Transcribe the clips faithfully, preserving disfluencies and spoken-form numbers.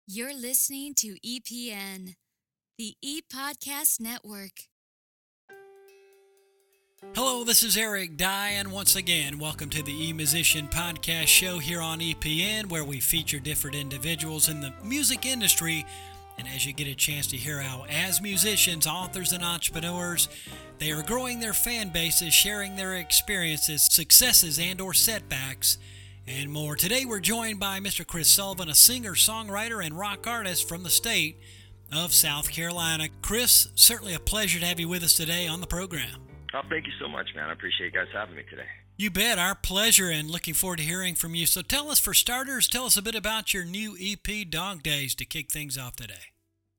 You're listening to E P N, the E-Podcast Network. Hello, this is Eric Dye, and once again, welcome to the E-Musician Podcast Show here on E P N, where we feature different individuals in the music industry. And as you get a chance to hear how, as musicians, authors, and entrepreneurs, they are growing their fan bases, sharing their experiences, successes, and or setbacks, and more. Today, we're joined by Mister Chris Sullivan, a singer, songwriter, and rock artist from the state of South Carolina. Chris, certainly a pleasure to have you with us today on the program. Oh, thank you so much, man. I appreciate you guys having me today. You bet. Our pleasure, and looking forward to hearing from you. So tell us, for starters, tell us a bit about your new E P, Dog Days, to kick things off today.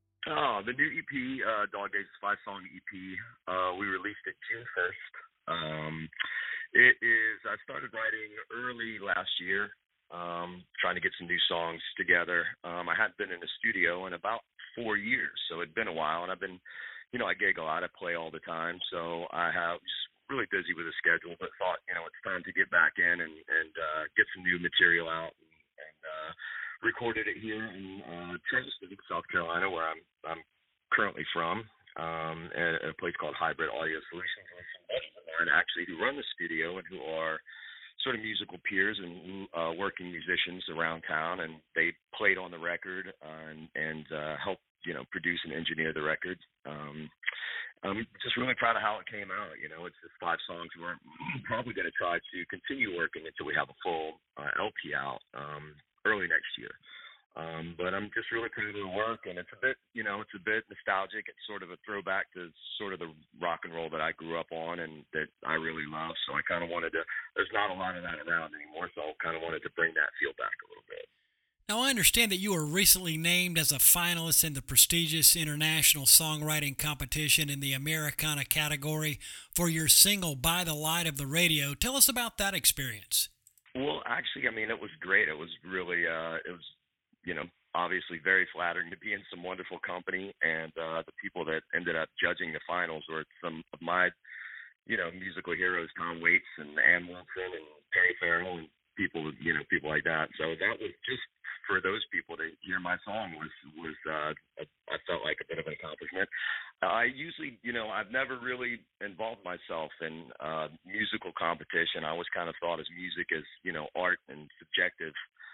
Oh, the new E P, uh, Dog Days, five-song E P. Uh, we released it June first. Um, it is, I started writing early last year, um, trying to get some new songs together. Um, I hadn't been in the studio in about four years, so it'd been a while, and I've been, you know, I gig a lot, I play all the time, so I have just really busy with the schedule, but thought, you know, it's time to get back in and, and uh, get some new material out, and, and uh, recorded it here in uh, Charleston, South Carolina, where I'm I'm currently from, um, at a place called Hybrid Audio Solutions, with some buddies of mine actually who run the studio and who are sort of musical peers and uh, working musicians around town, and they played on the record uh, and, and uh, helped, you know, produce and engineer the record. Um, I'm just really proud of how it came out. You know, it's just five songs. We're probably going to try to continue working until we have a full uh, L P out um, early next year. Um, but I'm just really proud of the work, and it's a bit, you know, it's a bit nostalgic. It's sort of a throwback to sort of the rock and roll that I grew up on and that I really love. So I kind of wanted to, there's not a lot of that around anymore, so I kind of wanted to bring that feel back a little bit. Now, I understand that you were recently named as a finalist in the prestigious International Songwriting Competition in the Americana category for your single, By the Light of the Radio. Tell us about that experience. Well, actually, I mean, it was great. It was really, uh, it was, you know, obviously very flattering to be in some wonderful company, and uh, the people that ended up judging the finals were some of my, you know, musical heroes, Tom Waits and Ann Wilson and Perry Farrell and people, you know, people like that. So that was just, for those people to hear my song was, was uh, a, I felt like a bit of an accomplishment. Uh, I usually, you know, I've never really involved myself in uh, musical competition. I always kind of thought as music as, you know, art and subjective.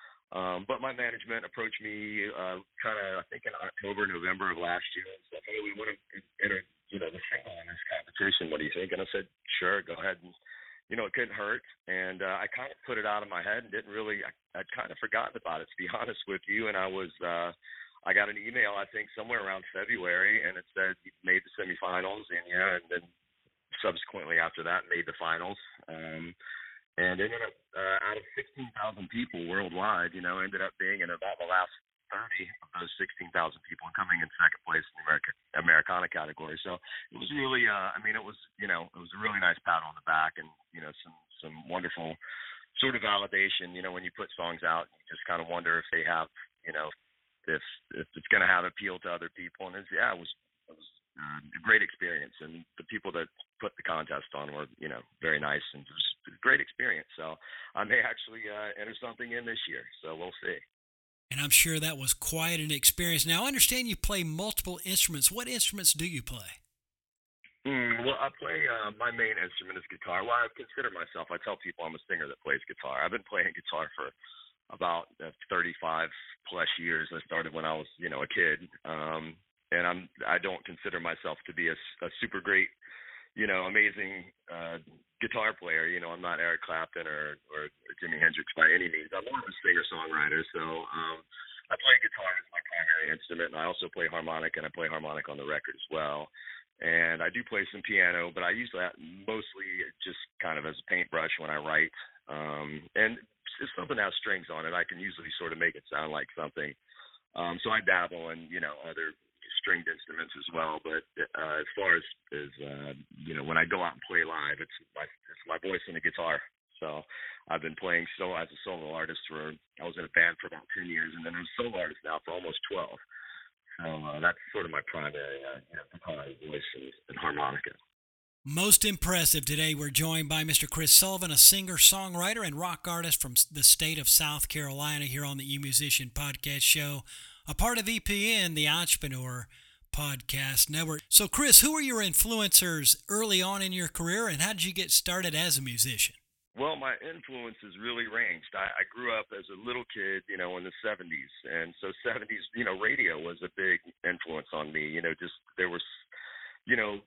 Um, but my management approached me uh, kind of, I think, in October, November of last year and said, hey, we want to enter, you know, the single in this competition. What do you think? And I said, sure, go ahead. And, you know, it couldn't hurt. And uh, I kind of put it out of my head and didn't really, I, I'd kind of forgotten about it, to be honest with you. And I was, uh, I got an email, I think, somewhere around February, and it said you made the semifinals. And, yeah, and then subsequently after that, made the finals. Um, And ended up, uh, out of sixteen thousand people worldwide, you know, ended up being in about the last thirty of those sixteen thousand people and coming in second place in the America, Americana category. So it was really, uh, I mean, it was, you know, it was a really nice pat on the back and, you know, some, some wonderful sort of validation. You know, when you put songs out, you just kind of wonder if they have, you know, if, if it's going to have appeal to other people. And it's, yeah, it was, it was uh, a great experience. And the people that put the contest on were, you know, very nice, and it was a great experience. So I may actually uh, enter something in this year, so we'll see. And I'm sure that was quite an experience. Now, I understand you play multiple instruments. What instruments do you play? Mm, well, I play, uh, my main instrument is guitar. Well, I consider myself, I tell people I'm a singer that plays guitar. I've been playing guitar for about uh, thirty-five plus years. I started when I was, you know, a kid. Um, and I'm, I don't consider myself to be a, a super great, you know, amazing uh, guitar player. You know, I'm not Eric Clapton or, or Jimi Hendrix by any means. I'm more of a singer-songwriter. So um, I play guitar as my primary instrument, and I also play harmonic, and I play harmonic on the record as well. And I do play some piano, but I use that mostly just kind of as a paintbrush when I write. Um, and if something has strings on it, I can usually sort of make it sound like something. Um, so I dabble in, you know, other stringed instruments as well, but uh, as far as, as uh, you know, when I go out and play live, it's my it's my voice and the guitar. So I've been playing so as a solo artist for, I was in a band for about ten years, and then I'm a solo artist now for almost twelve. So uh, that's sort of my primary uh, you know, guitar, voice, and, and harmonica. Most impressive. Today we're joined by Mister Chris Sullivan, a singer, songwriter, and rock artist from the state of South Carolina here on the E-Musician Podcast Show. a part of E P N, the Entrepreneur Podcast Network. So, Chris, who were your influencers early on in your career, and how did you get started as a musician? Well, my influences really ranged. I, I grew up as a little kid, you know, in the seventies. And so seventies, you know, radio was a big influence on me. You know, just there was, you know,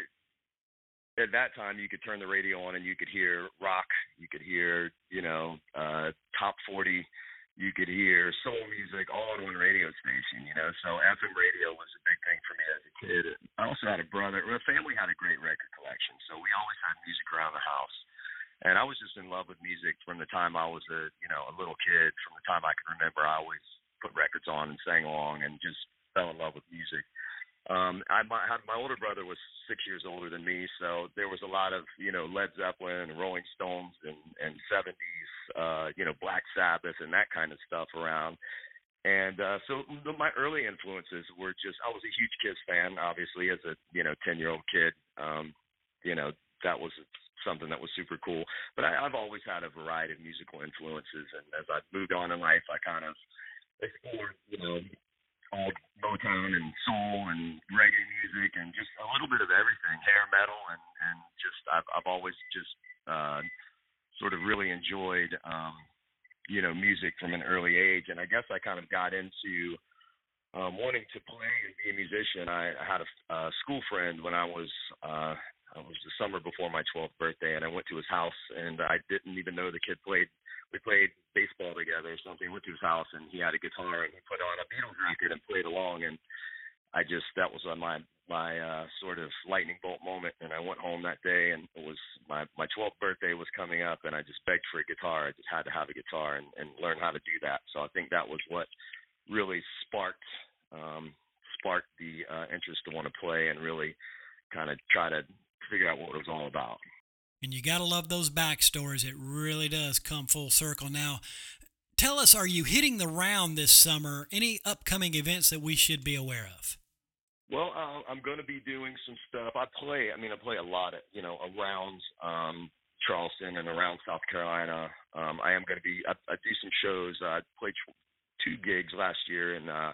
at that time you could turn the radio on and you could hear rock, you could hear, you know, uh, top forty, you could hear soul music all on one radio station, you know. So F M radio was a big thing for me as a kid. I also had a brother. My family had a great record collection, so we always had music around the house. And I was just in love with music from the time I was a, you know, a little kid. From the time I can remember, I always put records on and sang along and just fell in love with music. Um, I my, my older brother was six years older than me, so there was a lot of, you know, Led Zeppelin and Rolling Stones and, and seventies, uh, you know, Black Sabbath and that kind of stuff around. And uh, so my early influences were just, I was a huge Kiss fan, obviously, as a, you know, ten-year-old kid. Um, you know, that was something that was super cool. But I, I've always had a variety of musical influences, and as I've moved on in life, I kind of explored, you know, all Motown and soul and reggae music and just a little bit of everything, hair metal, and, and just I've, I've always just uh, sort of really enjoyed, um, you know, music from an early age. And I guess I kind of got into um, wanting to play and be a musician. I, I had a, a school friend when I was uh, it was the summer before my twelfth birthday, and I went to his house, and I didn't even know the kid played. We played baseball together or something. Went to his house, and he had a guitar, and he put on a Beatles record and played along. And I just that was on my my uh, sort of lightning bolt moment. And I went home that day, and it was my my twelfth birthday was coming up, and I just begged for a guitar. I just had to have a guitar and, and learn how to do that. So I think that was what really sparked um, sparked the uh, interest to want to play and really kind of try to figure out what it was all about. And you got to love those backstories. It really does come full circle. Now, tell us, are you hitting the round this summer? Any upcoming events that we should be aware of? Well, uh, I'm going to be doing some stuff. I play, I mean, I play a lot of, you know, around um, Charleston and around South Carolina. Um, I am going to be, I, I do some shows. I played two gigs last year in uh,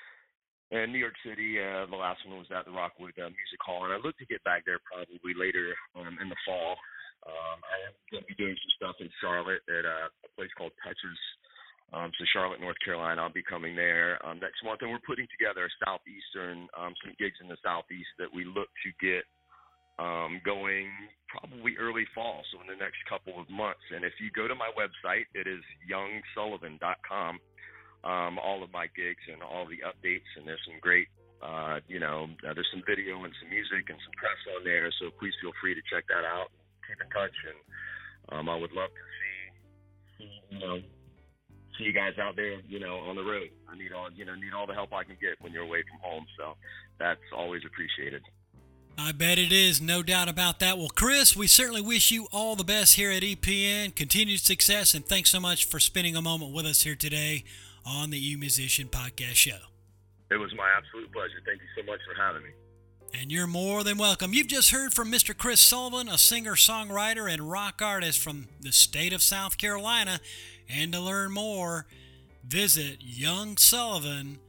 in New York City. Uh, the last one was at the Rockwood uh, Music Hall, and I look to get back there probably later um, in the fall. Um, I am going to be doing some stuff in Charlotte at uh, a place called Touches. Um, so Charlotte, North Carolina, I'll be coming there um, next month, and we're putting together a Southeastern, um, some gigs in the Southeast that we look to get um, going probably early fall, so in the next couple of months. And if you go to my website, it is young sullivan dot com. Um, all of my gigs and all the updates, and there's some great, uh, you know, uh, there's some video and some music and some press on there, so please feel free to check that out. Keep in touch, and um, I would love to see, see, you know, see you guys out there, you know, on the road. I need all, you know, need all the help I can get when you're away from home, so that's always appreciated. I bet it is, no doubt about that. Well, Chris, we certainly wish you all the best here at E P N, continued success, and thanks so much for spending a moment with us here today on the E-Musician Podcast Show. It was my absolute pleasure. Thank you so much for having me. And you're more than welcome. You've just heard from Mister Chris Sullivan, a singer-songwriter and rock artist from the state of South Carolina. And to learn more, visit young sullivan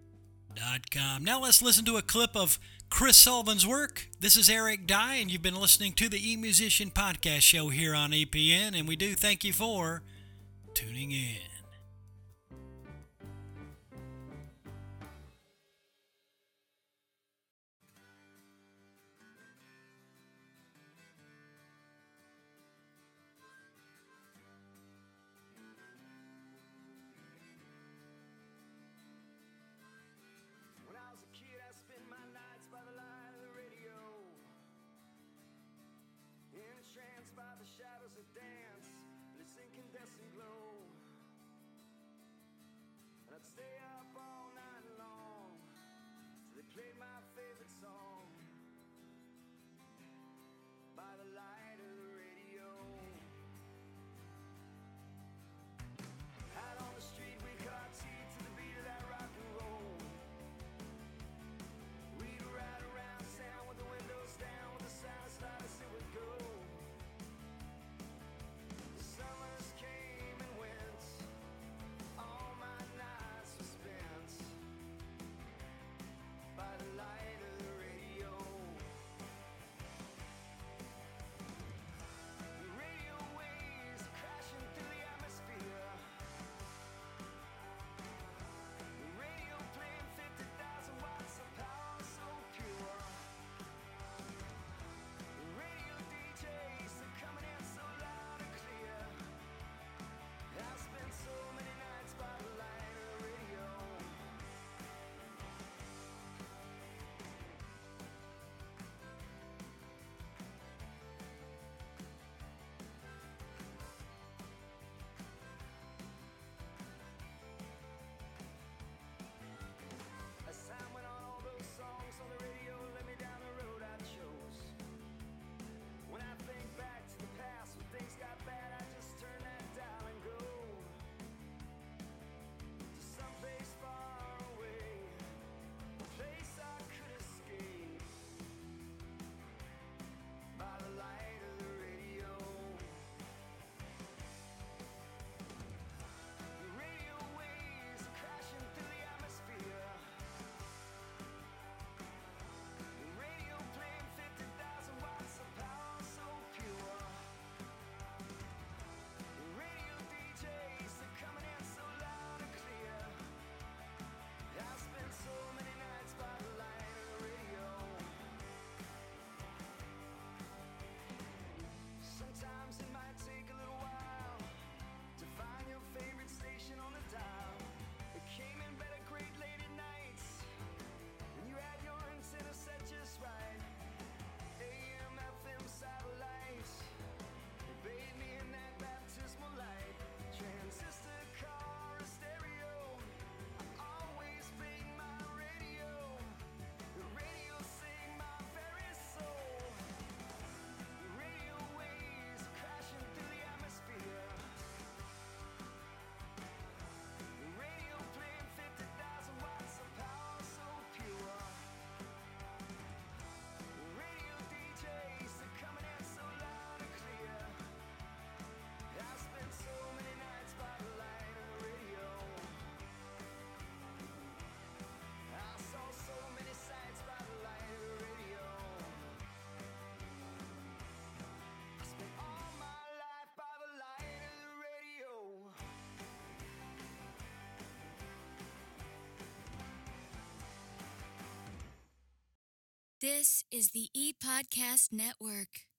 dot com. Now let's listen to a clip of Chris Sullivan's work. This is Eric Dye, and you've been listening to the E-Musician Podcast Show here on E P N, and we do thank you for tuning in. By the shadows that dance, this incandescent glow. This is the E Podcast Network.